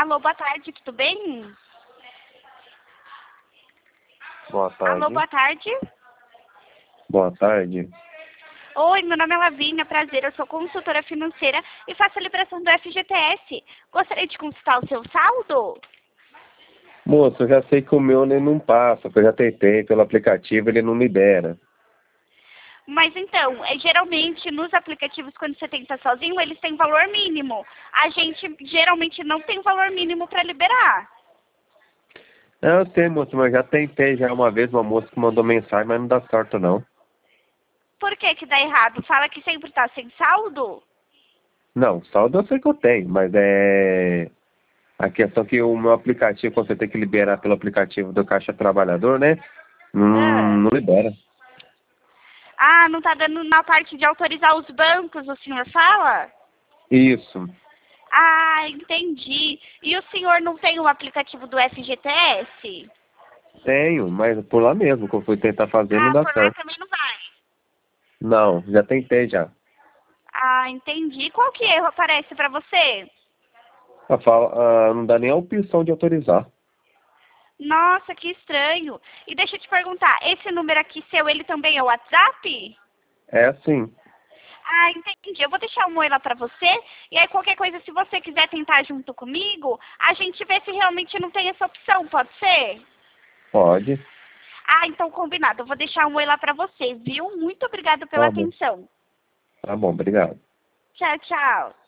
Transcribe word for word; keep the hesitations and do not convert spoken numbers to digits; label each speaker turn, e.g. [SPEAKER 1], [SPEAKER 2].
[SPEAKER 1] Alô, boa tarde, tudo bem?
[SPEAKER 2] Boa tarde.
[SPEAKER 1] Alô, boa tarde.
[SPEAKER 2] Boa tarde.
[SPEAKER 1] Oi, meu nome é Lavínia, prazer, eu sou consultora financeira e faço a liberação do F G T S. Gostaria de consultar o seu saldo?
[SPEAKER 2] Moço, eu já sei que o meu ele não passa, porque eu já tentei pelo aplicativo, ele não libera.
[SPEAKER 1] Mas então, é, geralmente nos aplicativos, quando você tenta sozinho, eles têm valor mínimo. A gente geralmente não tem valor mínimo para liberar.
[SPEAKER 2] É, eu sei, moço, mas já tentei já uma vez, uma moça que mandou mensagem, mas não dá certo não.
[SPEAKER 1] Por que que dá errado? Fala que sempre tá sem saldo?
[SPEAKER 2] Não, saldo eu sei que eu tenho, mas é... A questão é que o meu aplicativo, quando você tem que liberar pelo aplicativo do Caixa Trabalhador, né? Não,
[SPEAKER 1] Ah,
[SPEAKER 2] não libera.
[SPEAKER 1] ah, não tá dando na parte de autorizar os bancos, o senhor fala?
[SPEAKER 2] Isso.
[SPEAKER 1] Ah, entendi. E o senhor não tem o aplicativo do F G T S?
[SPEAKER 2] Tenho, mas por lá mesmo, que eu fui tentar fazer, não
[SPEAKER 1] Ah,
[SPEAKER 2] dá
[SPEAKER 1] por lá
[SPEAKER 2] certo.
[SPEAKER 1] também não vai.
[SPEAKER 2] Não, já tentei já.
[SPEAKER 1] Ah, entendi. Qual que erro aparece pra você?
[SPEAKER 2] Ela fala, ah, não dá nem a opção de autorizar.
[SPEAKER 1] Nossa, que estranho. E deixa eu te perguntar, esse número aqui seu, ele também é o WhatsApp?
[SPEAKER 2] É assim.
[SPEAKER 1] Ah, entendi. Eu vou deixar um oi lá pra você. E aí, qualquer coisa, se você quiser tentar junto comigo, a gente vê se realmente não tem essa opção, pode ser?
[SPEAKER 2] Pode.
[SPEAKER 1] Ah, então combinado. Eu vou deixar um oi lá pra você, viu? Muito obrigada pela
[SPEAKER 2] Tá bom.
[SPEAKER 1] atenção.
[SPEAKER 2] Tá bom, obrigado.
[SPEAKER 1] Tchau, tchau.